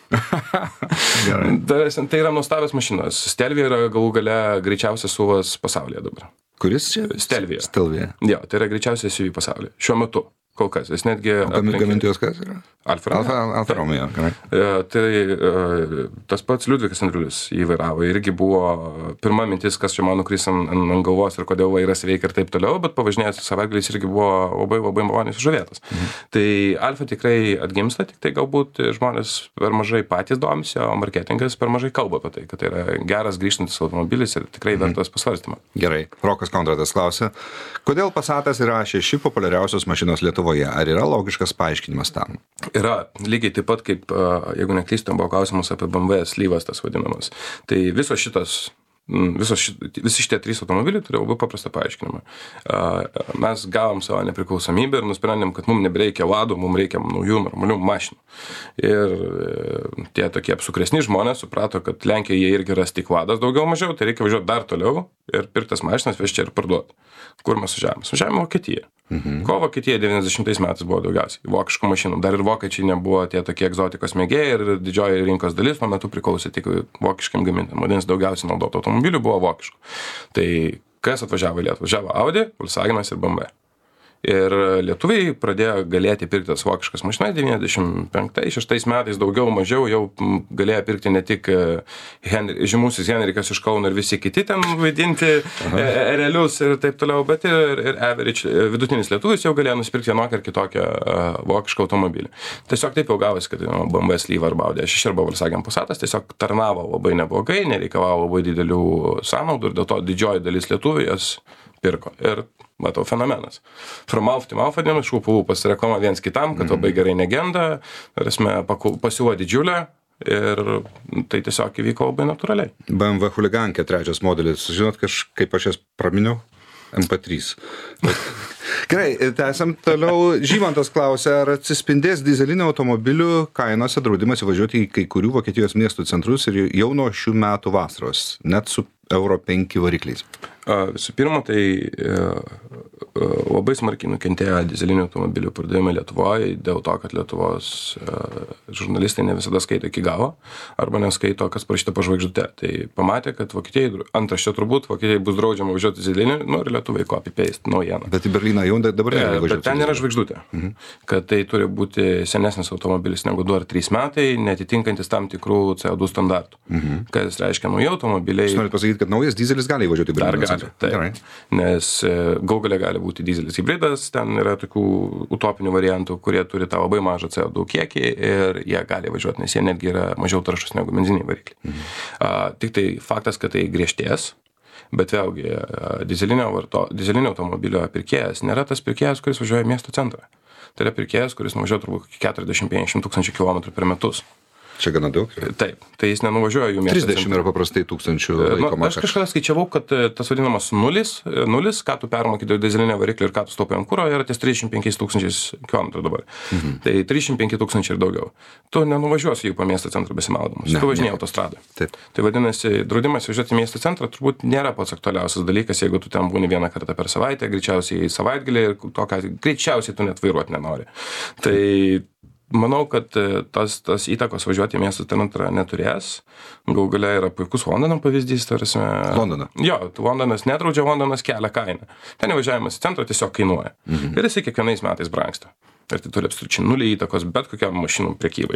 Tai yra nuostabios mašinos. Stelvija yra galų gale greičiausias SUVas pasaulyje dabar. Kuris čia? Stelvija. Jo, tai yra greičiausias SUV pasaulyje. Šiuo metu. Kol kas. Jis netgi... Gamintojos kas yra? Alfa Romeo. Tai tas pats Liudvikas Andriulis jį vairavo. Irgi buvo pirma mintis, kas čia man nukris ant galvos ir kodėl vairas veikia ir taip toliau, bet pavažinėjęs savaitgaliais irgi buvo labai maloniai sužavėtas. Tai Alfa tikrai atgimsta, tik tai galbūt žmonės per mažai patys domisi, o marketingas per mažai kalba apie tai, kad tai yra geras grįžtantis automobilis ir tikrai vertas pasvarstymą. Gerai. Rokas Kondratas klausia, kodėl Passatas yra A6 populiariausios mašinos Lietuvoje? Ar yra logiškas paaiškinimas tam? Yra. Lygiai taip pat, kaip, jeigu neklystam, buvo klausimas apie BMW slyvas tas vadinamas. Tai visi šitie 3 automobiliai turi labai paprastą paaiškinimą. Mes gavom savo nepriklausomybę ir nusprendėm, kad mums nebereikia vadų, mums reikia naujų, normalių mašinų. Ir tie tokie apsukresni žmonės suprato, kad Lenkijoje jie irgi ras tik vadas daugiau mažiau, tai reikia važiuoti dar toliau ir pirktas mašinas vežti čia ir parduoti. Kur mes važiavome? Važiavome Vokietiją. Ko Vokietija 90 metais buvo daugiausiai vokiškų mašinų. Dar ir vokiečiai nebuvo tie tokie egzotikos mėgėjai ir didžioji rinkos dalis tuo metu priklausė tik vokiškiam gamintojam. Vadinasi, daugiausiai naudotų automobilių buvo vokiškų. Tai kas atvažiavo į Lietuvą? Važiavo Audi, Volkswagenas ir BMW. Ir lietuviai pradėjo galėti pirkti tas vokiškas mašinas 95-6 metais daugiau mažiau jau galėjo pirkti ne tik žymusis Henrikas iš Kauno ir visi kiti ten vaidinti realius ir taip toliau, bet ir average vidutinis lietuvis jau galėjo nusipirkti vienokią ar kitokią vokišką automobilį. Tiesiog taip jau gavosi, kad BMW slyva arba Audi A6 arba Volkswagen Passatas tiesiog tarnavo labai neblogai, nereikalavo labai didelių sąnaudų ir dėl to didžioji dalis lietuvių jas pirko. Ir matau fenomenas. From mouth to mouth vadinam, iš lūpų pasireklama viens kitam, kad labai gerai negenda, pasiūlo didžiulę ir tai tiesiog įvyko labai natūraliai. BMW Chuligankė 3 modelis, žinot, kaip aš jas praminiau? MP3. Gerai, tęsiam toliau. Žymantas klausia, ar atsispindės dyzelinių automobilių kainose draudimas įvažiuoti į kai kurių Vokietijos miestų centrus ir jau nuo šių metų vasaros, net su Euro 5 varikliais? Visų pirma, tai labai smarkiai nukentėjo dyzelinių automobilių pardavimai Lietuvoje dėl to, kad Lietuvos žurnalistai ne visada skaito iki galo arba neskaito, kas parašyta po žvaigždute. Tai pamatė, kad Vokietijai, antraštė turbūt, Vokietijai bus draudžiama važiuoti dyzelinių, ir Lietuvai copy-paste naujieną. Bet į Berlyną jau dabar negali važiuoti. Bet ten yra žvaigždutė, kad tai turi būti senesnis automobilis negu 2 ar 3 metai, netitinkantis tam tikrų CO2 standartų. Kas reiškia nauji automobiliai. Jūs norite pasakyti, kad naujas dyzelis gali įvažiuoti į Berlyną? Dar gali, taip. Nes Google gali būti dyzelis hibridas, ten yra tokių utopinių variantų, kurie turi tą labai mažą CO2 kiekį ir jie gali važiuoti, nes jie netgi yra mažiau taršus negu benziniai varikliai. Tik tai faktas, kad tai griežtės, bet vėlgi dyzelinio automobilio pirkėjas nėra tas pirkėjas, kuris važiuoja į miesto centrą. Tai yra pirkėjas, kuris nuvažiuoja turbūt 40-50 tūkstančių kilometrų per metus. Čia gana daug. Taip, tai jis nenuvažiuoja jų miesto 30 yra paprastai tūkstančių laikoma. Aš kažkada skaičiavau, kad tas vadinamas nulis, ką tu permoki dėl dyzelinio variklio ir ką tu staupai ant kuro, yra ties 35 tūkstančiais kilometrų dabar. Tai 35 tūkstančiai ir daugiau. Tu nenuvažiuosi jų po miesto centrą besimaudamas. Tu važinėjai autostradoje. Tai vadinasi, draudimas važiuoti į miesto centrą turbūt nėra pats aktualiausias dalykas, jeigu tu ten būni vieną kartą per savaitę, greičiausiai savaitgalį ir greičiausiai tu net vairuoti nenori. Tai manau, kad tas įtakos važiuoti į miesto centrą neturės. Galų gale yra puikus Londono pavyzdys, tarsi. Londoną. Jo, Londonas nedraudžia, Londonas kelia kainą. Ten įvažiavimas į centrą tiesiog kainuoja. Ir jisai kiekvienais metais brangsta. Ir tai turi absoliučiai nulį įtakos bet kokiam mašinų prekybai.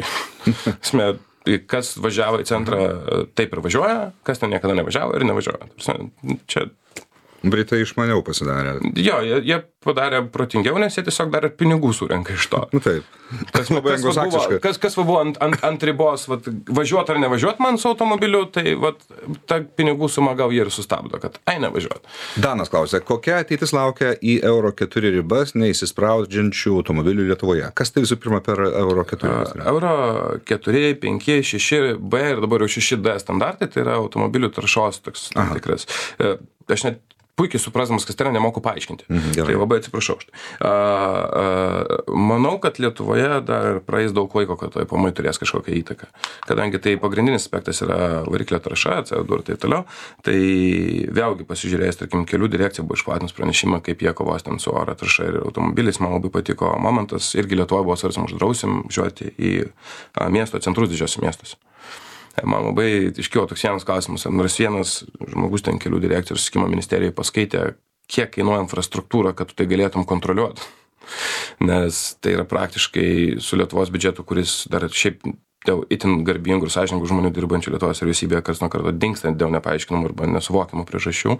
Kas važiavo į centrą, taip ir važiuoja, kas ten niekada nevažiavo ir nevažiuoja. Čia Britai išmaniau pasidarė. Jo, jie padarė protingiau, nes jie tiesiog dar ir pinigų surenka iš to. Taip. Kas buvo ant ribos, važiuot ar nevažiuot man su automobiliu, tai ta pinigų suma gal jie ir sustabdo, kad nevažiuot. Danas klausė, kokia ateitis laukia į Euro 4 ribas neįsispraudžiančių automobilių Lietuvoje? Kas tai visų pirma per Euro 4 ribas? Euro 4, 5, 6B ir dabar jau 6D standartai, tai yra automobilių taršos toks tikras. Aš net puikiai suprasdamas, kas tai yra, nemoku paaiškinti. Tai labai atsiprašau. Manau, kad Lietuvoje dar praeis daug laiko, kad to įpamai turės kažkokią įtaką. Kadangi tai pagrindinis aspektas yra variklio tarša, CO2 ir taip toliau, tai vėlgi pasižiūrėjęs, tarkim, kelių direkcija buvo išplatinus pranešimą, kaip jie kovos ten su oro tarša ir automobiliais. Man labai patiko momentas, irgi Lietuvoje buvo svarstoma, uždrausim važiuoti į miesto centrus didžiosiuose miestuose. Man labai iškilo toks vienas klausimas, nors vienas žmogus ten kelių direkcijos susisiekimo ministerijoje paskaitė, kiek kainuoja infrastruktūra, kad tu tai galėtum kontroliuoti. Nes tai yra praktiškai su Lietuvos biudžetu, kuris dar šiaip dėl itin garbingų ir sąžiningų žmonių dirbančių Lietuvos vyriausybėje karts nuo karto dingsta dėl nepaaiškinamų arba nesuvokiamų priežasčių.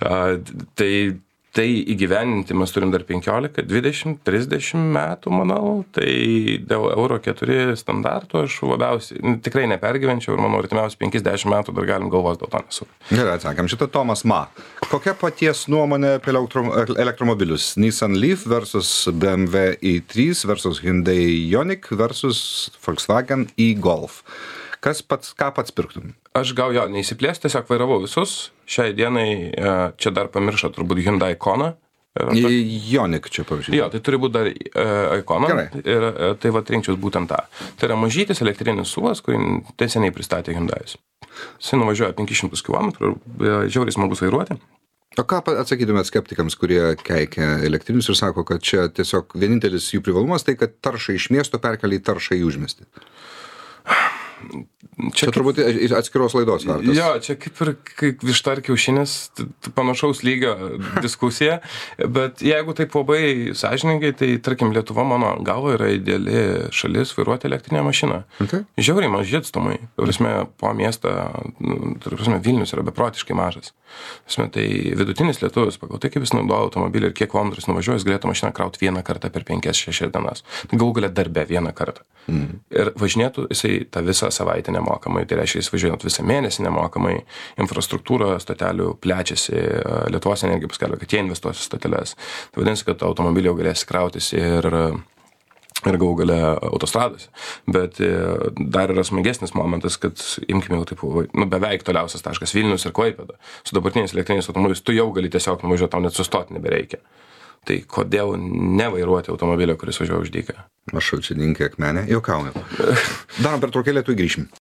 Tai įgyveninti mes turim dar 15, 20, 30 metų, manau. Tai dėl Euro 4 standartų aš labiausiai tikrai nepergyvenčiau ir manau, artimiausius 50 metų dar galim galvoti dėl to nesu. Gerai, atsakėm. Šitą Tomas Ma. Kokia paties nuomonė apie elektromobilius? Nissan Leaf versus BMW i3 versus Hyundai Ioniq versus Volkswagen e-Golf. Ką pats pirktum? Aš gal neįsiplės, tiesiog vairavau visus. Šiai dienai čia dar pamiršo turbūt Hyundai Kona. Ioniq čia pavyzdžiui. Jo, tai turi būti dar Kona. Ir tai rinkčiaus būtent tą. Tai yra mažytis elektrinis SUVas, kurį seniai pristatė Hyundai'us. Jis nuvažiuoja 500 km ir žiauriai smagus vairuoti. O ką atsakytumėt skeptikams, kurie keikia elektrinius ir sako, kad čia tiesiog vienintelis jų privalumas tai, kad taršą iš miesto perkelia į taršą į užmiestį? Čia turbūt atskiros laidos vertas. Jo, čia kaip višta ar kiaušinis, panašaus lygio diskusija, bet jeigu taip labai sąžiningai, tai tarkim Lietuva mano galva yra ideali šalis vairuoti elektrinę mašiną. Žiauriai maži atstumai. Po miestą, Vilnius yra beprotiškai mažas. Tai vidutinis lietuvis, pagal tai, kaip jis naudoja automobilį ir kiek kilometrus nuvažiuoja, jis galėtų mašiną krauti vieną kartą per 5-6 dienas. Galų galia darbe vieną kartą. Ir važinėtų jisai tą visą savaitę nemokamai, tai reiškia, jis važiuojant visą mėnesį nemokamai, infrastruktūra stotelių plečiasi, Lietuvos energija paskelbė, kad jie investuos į stoteles. Tai vadinasi, kad automobilį jau galės krautis ir galų gale autostradose. Bet dar yra smagesnis momentas, kad imkime jau taip, beveik toliausias taškas Vilnius ir Klaipėda. Su dabartiniais elektriniais automobiliais tu jau gali tiesiog nuvažiuoti, tau net sustoti nebereikia. Tai kodėl nevairuoti automobilio, kuris važiuoja už dyką? Aš šalčininkė akmenė, juokaujam. Darom pertraukėlę, tu grįšim.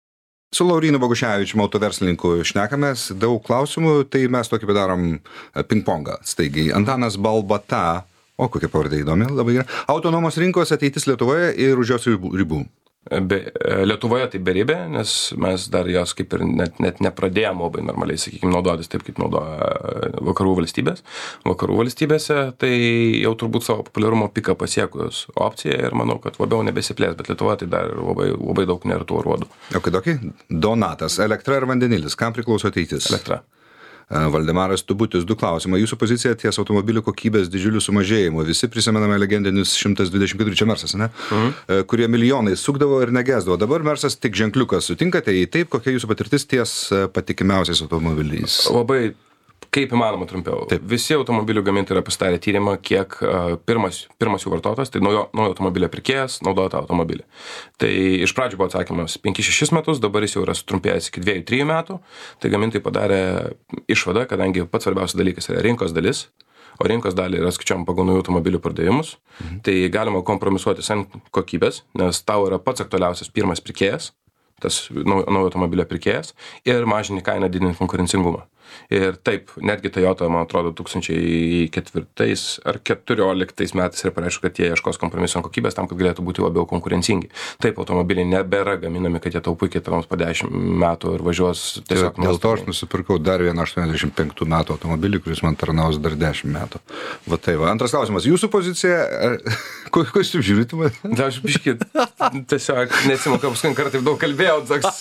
Su Laurynu Boguševičiumi, autoverslininku, šnekamės, daug klausimų, tai mes tokį padarom ping-pongą. Staigiai, Antanas Balbata, kokia pavardė įdomi, labai gerai. Autonomos rinkos ateitis Lietuvoje ir už jos ribų. Lietuvoje tai beribė, nes mes dar jos kaip ir net nepradėjom labai normaliai, sakykime, naudotis taip, kaip naudoja vakarų valstybės. Vakarų valstybėse tai jau turbūt savo populiarumo piką pasiekus opcija ir manau, kad labiau nebesiplės, bet Lietuvoje tai dar labai daug nėra tų rodų. Okei. Donatas, elektra ir vandenilis, kam priklauso ateitis? Elektra. Valdemaras Tubutis, 2 klausimai. Jūsų pozicija ties automobilių kokybės didžiuliu sumažėjimu. Visi prisimename legendinius 124 čia Mersas, ne? Kurie milijonai sukdavo ir negesdavo. Dabar Mersas tik ženkliukas. Sutinkate, jei taip, kokia jūsų patirtis ties patikimiausiais automobiliais? Labai kaip įmanoma trumpiau. Taip. Visi automobilių gamintojai yra pasidarę tyrimą, kiek pirmas jų vartotojas, tai naujo automobilio pirkėjas naudoja tą automobilį. Tai iš pradžių buvo atsakymas 5-6 metus, dabar jis jau yra sutrumpėjęs iki 2-3 metų. Tai gamintojai padarė išvadą, kadangi pats svarbiausias dalykas yra rinkos dalis, o rinkos dalį yra skaičiuojama pagal naujų automobilių pardavimus. Tai galima kompromisuotis ant kokybės, nes tau yra pats aktualiausias pirmas pirkėjas, tas naujo automobilio pirkėjas, ir mažini kainą, didinti konkurencingumą. Ir taip, netgi Toyota, man atrodo, 2004 ar 2014 metais yra pareiškę, kad jie ieškos kompromiso ant kokybės tam, kad galėtų būti labiau konkurencingi. Taip, automobiliai nebėra gaminami, kad jie tau puikiai tarnauts po 10 metų ir važiuos tiesiog. Dėl to aš nusipirkau dar vieną 85 metų automobilį, kuris man tarnaus dar 10 metų. Va tai va. Antras klausimas. Jūsų pozicija, ko jūs žiūrite man? Da, aš biškit, tiesiog neatsimenu, kad paskui kartą taip daug kalbėjau.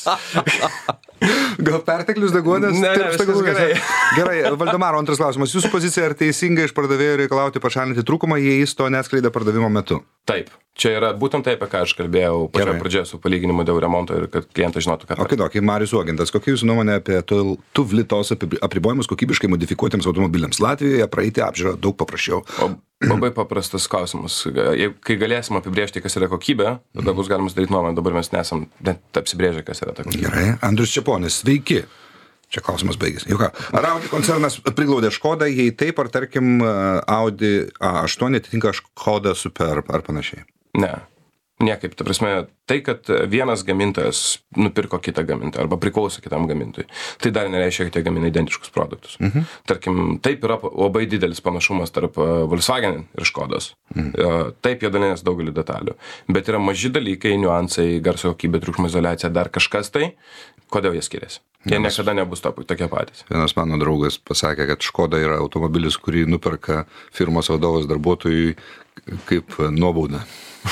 Gal perteklius deguonės? Ne, viskas gerai. Gerai, Valdemaro, antras klausimas. Jūsų pozicija, ar teisinga iš pardavėjo reikalauti pašalinti trūkumą, jei jis to neatskleidė pardavimo metu? Taip. Čia yra būtent taip, apie ką aš kalbėjau pačioje pradžioje su palyginimu dėl remonto ir kad klientas žinotų, ką. Okei, Marius Uogintas, kokia jūsų nuomonė apie TUV litos apribojimus kokybiškai modifikuotiems automobiliams? Latvijoje praeiti apžiūrą daug paprasčiau. Labai paprastas klausimas. Kai galėsim apibrėžti, kas yra kokybė, tada bus galima sudaryti nuomonę. Dabar mes nesam net apsibrėžę, kas yra ta kokybė. Gerai. Andrius Čeponis, sveiki. Čia klausimas baigėsi. Juk ką, ar Audi koncernas priglaudė Škodą, jei taip, ar tarkim Audi A8 atitinka Škoda Superb ar panašiai? Ne. Niekaip. Ta prasme, tai, kad vienas gamintojas nupirko kitą gamintoją arba priklauso kitam gamintojui, tai dar nereiškia, kad jie gamina identiškus produktus. Tarkim, taip yra labai didelis panašumas tarp Volkswagen ir Škodos. Taip jie dalinės daugelį detalių. Bet yra maži dalykai, niuansai, garso kokybė, triukšmo izoliacija, dar kažkas tai, kodėl jie skiriasi. Jie niekada nebus tokie patys. Vienas mano draugas pasakė, kad Škoda yra automobilis, kurį nuperka firmos vadovas darbuotojui kaip nuobauda.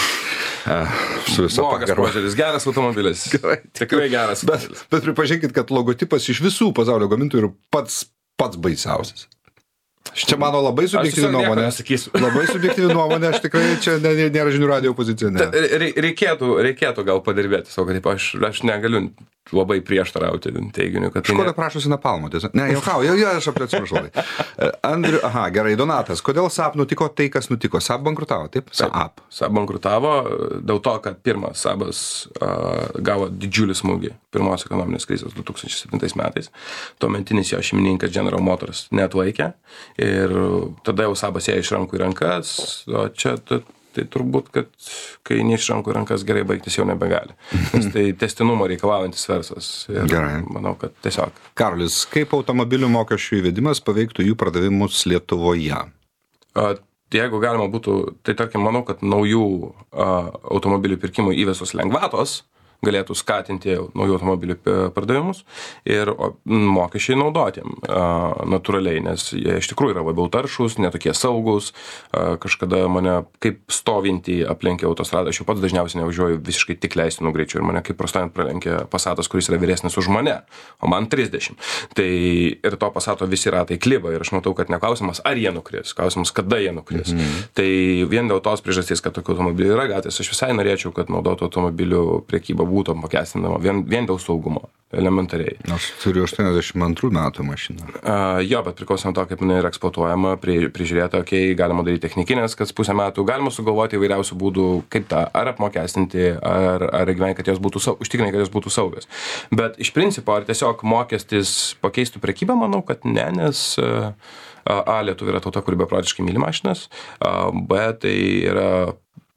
Su viso pagarba. Geras automobilis. Tikrai geras. Bet pripažinkit, kad logotipas iš visų pasaulio gamintojų yra pats baisiausias. Čia mano labai subjektyvi nuomonė. Labai subjektyvi nuomonė, aš tikrai čia nėra žinių radijo pozicija. Reikėtų gal padirbėti, savo, kad aš negaliu labai prieštarauti teiginiu, kad... Škoda prašosi Napalmo, tiesa. Ne, juokauju, aš atsiprašau. Gerai, Donatas, kodėl SAAB nutiko tai, kas nutiko? SAAB bankrutavo, taip? SAAB bankrutavo dėl to, kad pirmas SAABas gavo didžiulį smūgį pirmos ekonominės krizės 2007 metais. Tuometinis jo šeimininkas General Motors neatlaikė ir tada jau SAABas ėjo iš rankų į rankas, o čia tai turbūt, kad kai ne iš rankų į rankas gerai baigtis jau nebegali. Nes tai tęstinumo reikalaujantis verslas. Gerai. Manau, kad tiesiog. Karolis, kaip automobilių mokesčių įvedimas paveiktų jų pardavimus Lietuvoje? Jeigu galima būtų, tai tarkim, manau, kad naujų automobilių pirkimų įvesos lengvatos galėtų skatinti naujų automobilių pardavimus ir mokesčiai naudotiem natūraliai, nes jie iš tikrųjų yra labiau taršus, netokie saugus. Kažkada mane kaip stovintį aplenkė autostradą, aš jau pats dažniausiai nevažiuoju visiškai tik leistinų greičių ir mane kaip prastojant pralenkė Passatas, kuris yra vyresnis už mane, o man 30. Tai ir to Passato visi ratai kliba ir aš matau, kad ne klausimas, ar jie nukris, klausimas, kada jie nukris. Tai vien dėl tos priežasties, kad tokių automobilių yra gatvės, aš visai norėčiau, kad naudotų automobilių prekyba būtų apmokestinama vien dėl saugumo, elementariai. Aš turiu 82 metų mašiną. Jo, bet priklauso nuo to, kaip jinai yra eksploatuojama, prižiūrėta, galima daryti technikinės, kas pusę metų, galima sugalvoti įvairiausių būdų, kaip tą ar apmokestinti, ar gyventi, kad jos būtų užtikrinti, kad jos būtų saugios. Bet iš principo, ar tiesiog mokestis pakeistų prekybą, manau, kad ne, nes Lietuva yra tauta, kuri beprotiškai myli mašinas, B tai yra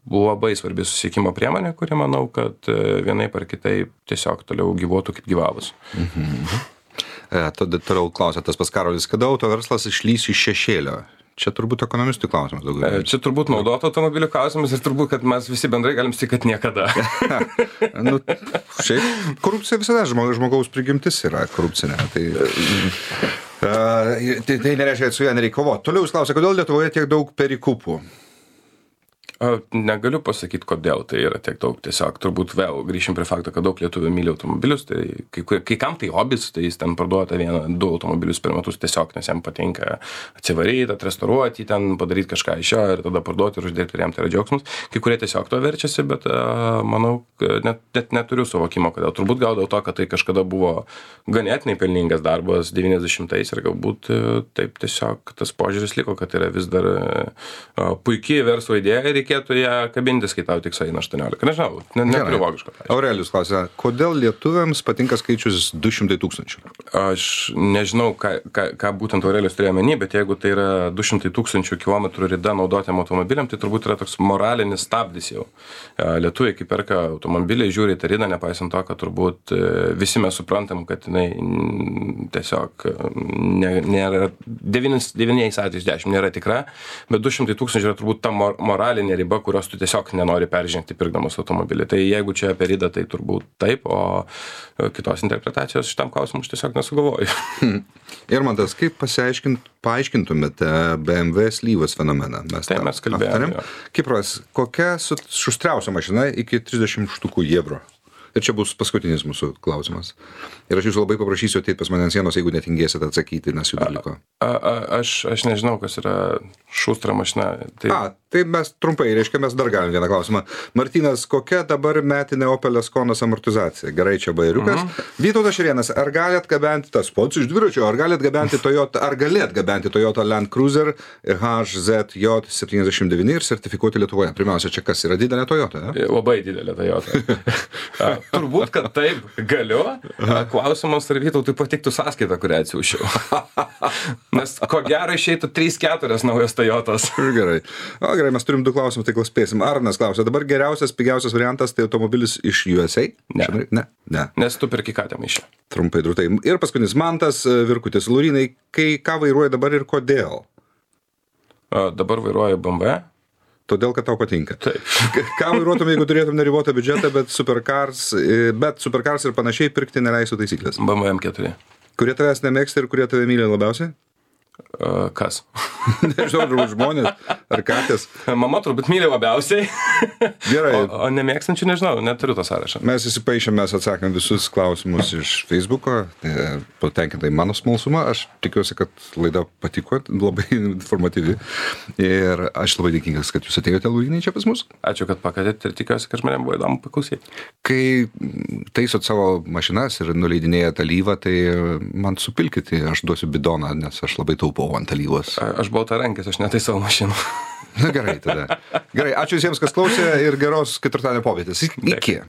labai svarbi susisiekimo priemonė, kuri manau, kad vienaip ar kitaip tiesiog toliau gyvuotų kaip gyvavus. Toliau klausia tas pats Karolis, kada auto verslas išlys iš šešėlio? Čia turbūt ekonomistų klausimas daugiau. Čia turbūt naudoto automobilių klausimas ir turbūt, kad mes visi bendrai galim sakyti, kad niekada. Šiaip korupcija visada žmogaus prigimtis yra korupcinė. Tai nereiškia, kad su ją nereikia kovoti. Toliau jūs klausia, kodėl Lietuvoje tiek daug perikupų? Negaliu pasakyti, kodėl tai yra tiek daug. Tiesiog turbūt vėl grįšim prie fakto, kad daug lietuvių myli automobilius. Tai kai kam tai hobis, tai jis ten parduota 1-2 automobilius per metus tiesiog, nes jam patinka atsivaryti, atrestauruoti, ten padaryti kažką iš jo ir tada parduoti ir uždirbti, ir jam tai yra džiaugsmas. Kai kurie tiesiog to verčiasi, bet manau, net neturiu suvokimo, kodėl. Turbūt gal dėl to, kad tai kažkada buvo ganėtinai pelningas darbas 90-ais ir galbūt taip tiesiog tas požiūris liko, kad yra vis dar puikiai verslo idėja ir reikėtų ją kabintis, kai tau tik sueina 18. Nežinau, neturiu logiško. Aurelijus klausia, kodėl lietuviams patinka skaičius 200 000? Aš nežinau, ką būtent Aurelijus turėjo omeny, bet jeigu tai yra 200 000 kilometrų rida naudotiem automobiliam, tai turbūt yra toks moralinis stabdis jau. Lietuviai, kai perka automobiliai, žiūri į tą ridą, nepaisant to, kad turbūt visi mes suprantam, kad jinai tiesiog nėra 9 atvejais 10 nėra tikra, bet 200 000 yra turbūt ta moralinė riba, kurios tu tiesiog nenori peržengti pirkdamas automobilį. Tai jeigu čia apie ridą, tai turbūt taip, o kitos interpretacijos šitam klausimui aš tiesiog nesugalvoju. Irmantas, kaip paaiškintumėte BMW slyvos fenomeną? Mes kalbėjome. Kipras, kokia šustriausia mašina iki 30 štukų €? Ir čia bus paskutinis mūsų klausimas. Ir aš jūsų labai paprašysiu ateiti pas mane ant sienos, jeigu netingėsit atsakyti, nes jų dalyko. Aš nežinau, kas yra šustra mašina. Tai mes trumpai, reiškia, mes dar galim vieną klausimą. Martynas, kokia dabar metinė Opel Asconas amortizacija? Gerai, čia bajeriukas. Vytautas Širėnas, ar gali atgabenti tas pats iš dviračio, ar gali atgabenti Toyota Land Cruiser HZJ 79 ir sertifikuoti Lietuvoje? Pirmiausia, čia kas yra didelė Toyota? Labai didelė Toyota. Turbūt, kad taip galiu. Klausimas, ar Vytautui patiktų sąskaitą, kurią atsiųsčiau. Nes ko gero išeitų 3-4 naujos Toyotos. Gerai. Gerai, mes turim 2 klausimus, tai spėsim. Arnas klausia, dabar geriausias, pigiausias variantas tai automobilis iš USA? Ne. Nes tu perki ką ten iš čia. Trumpai, drūtai. Ir paskutinis Mantas Virkutis. Laurinai, ką vairuoja dabar ir kodėl? Dabar vairuoju BMW. Todėl, kad tau patinka. Taip. Ką vairuotum, jeigu turėtum neribotą biudžetą, bet supercars ir panašiai pirkti neleisų taisyklės? BMW M4. Kurie tavęs nemėgsta ir kurie tave myli labiausiai? Kas? Nežinau, turbūt žmonės ar katės. Mama turbūt myli labiausiai. Gerai. O nemėgstančių nežinau, neturiu tą sąrašą. Mes įsipaišėm, mes atsakėm visus klausimus iš Facebooko, patenkintai mano smalsumą. Aš tikiuosi, kad laida patiko, labai informatyvi. Ir aš labai dėkingas, kad jūs atėjote, Laurynai, čia pas mus. Ačiū, kad pakvietėte ir tikiuosi, kad žmonėms buvo įdomu paklausyti. Kai taisot savo mašinas ir nuleidinėjate alyvą, tai man supilkite, aš duosiu bidoną, nes aš labai taupau ant alyvos. Aš baltarankis, aš netaisau mašinų. Na gerai tada. Gerai, ačiū visiems, kas klausė ir geros ketvirtadienio popietės. Iki.